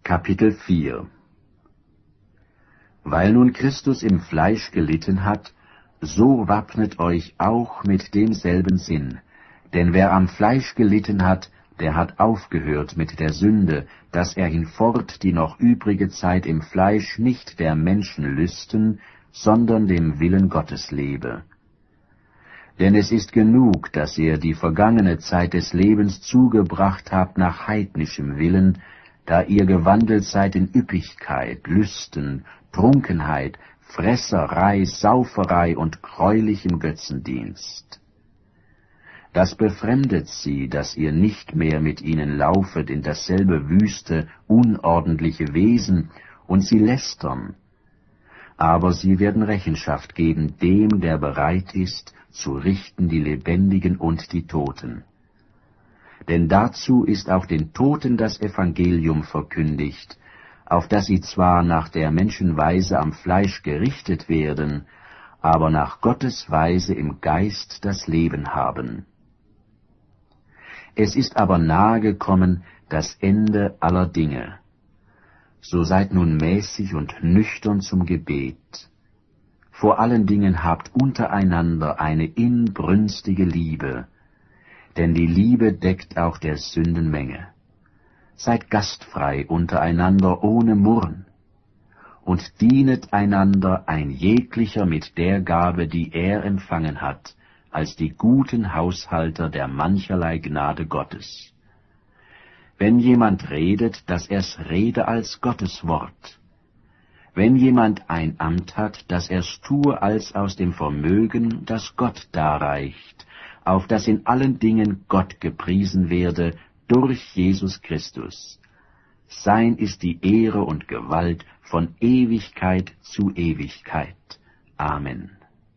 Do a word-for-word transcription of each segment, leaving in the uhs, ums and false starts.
Kapitel vier. Weil nun Christus im Fleisch gelitten hat, so wappnet euch auch mit demselben Sinn. Denn wer am Fleisch gelitten hat, der hat aufgehört mit der Sünde, dass er hinfort die noch übrige Zeit im Fleisch nicht der Menschen Lüsten, sondern dem Willen Gottes lebe. Denn es ist genug, dass ihr die vergangene Zeit des Lebens zugebracht habt nach heidnischem Willen, da ihr gewandelt seid in Üppigkeit, Lüsten, Trunkenheit, Fresserei, Sauferei und greulichem Götzendienst. Das befremdet sie, dass ihr nicht mehr mit ihnen laufet in dasselbe wüste, unordentliche Wesen, und sie lästern. Aber sie werden Rechenschaft geben dem, der bereit ist, zu richten die Lebendigen und die Toten. Denn dazu ist auch den Toten das Evangelium verkündigt, auf dass sie zwar nach der Menschenweise am Fleisch gerichtet werden, aber nach Gottes Weise im Geist das Leben haben. Es ist aber nahe gekommen das Ende aller Dinge. So seid nun mäßig und nüchtern zum Gebet. Vor allen Dingen habt untereinander eine inbrünstige Liebe, denn die Liebe deckt auch der Sünden Menge. Seid gastfrei untereinander ohne Murren, und dienet einander ein jeglicher mit der Gabe, die er empfangen hat, als die guten Haushalter der mancherlei Gnade Gottes. Wenn jemand redet, dass er's rede als Gottes Wort. Wenn jemand ein Amt hat, dass er's tue als aus dem Vermögen, das Gott darreicht, auf dass in allen Dingen Gott gepriesen werde durch Jesus Christus. Sein ist die Ehre und Gewalt von Ewigkeit zu Ewigkeit. Amen.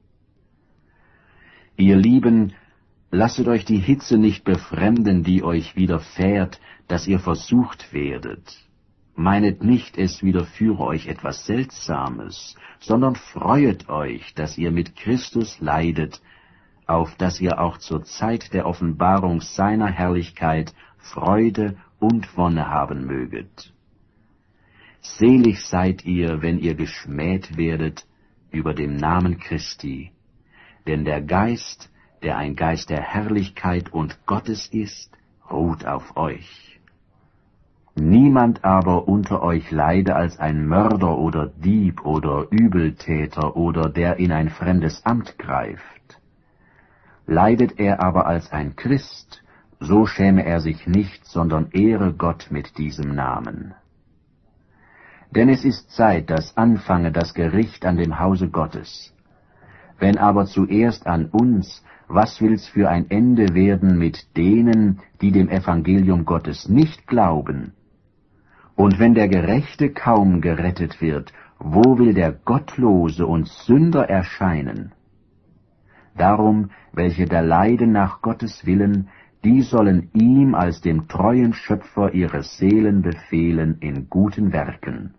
Ihr Lieben, lasset euch die Hitze nicht befremden, die euch widerfährt, dass ihr versucht werdet. Meinet nicht, es widerführe euch etwas Seltsames, sondern freuet euch, dass ihr mit Christus leidet, auf dass ihr auch zur Zeit der Offenbarung seiner Herrlichkeit Freude und Wonne haben möget. Selig seid ihr, wenn ihr geschmäht werdet über dem Namen Christi, denn der Geist, der ein Geist der Herrlichkeit und Gottes ist, ruht auf euch. Niemand aber unter euch leide als ein Mörder oder Dieb oder Übeltäter oder der in ein fremdes Amt greift. Leidet er aber als ein Christ, so schäme er sich nicht, sondern ehre Gott mit diesem Namen. Denn es ist Zeit, dass anfange das Gericht an dem Hause Gottes. Wenn aber zuerst an uns, was will's für ein Ende werden mit denen, die dem Evangelium Gottes nicht glauben? Und wenn der Gerechte kaum gerettet wird, wo will der Gottlose und Sünder erscheinen? Darum, welche da leiden nach Gottes Willen, die sollen ihm als dem treuen Schöpfer ihre Seelen befehlen in guten Werken.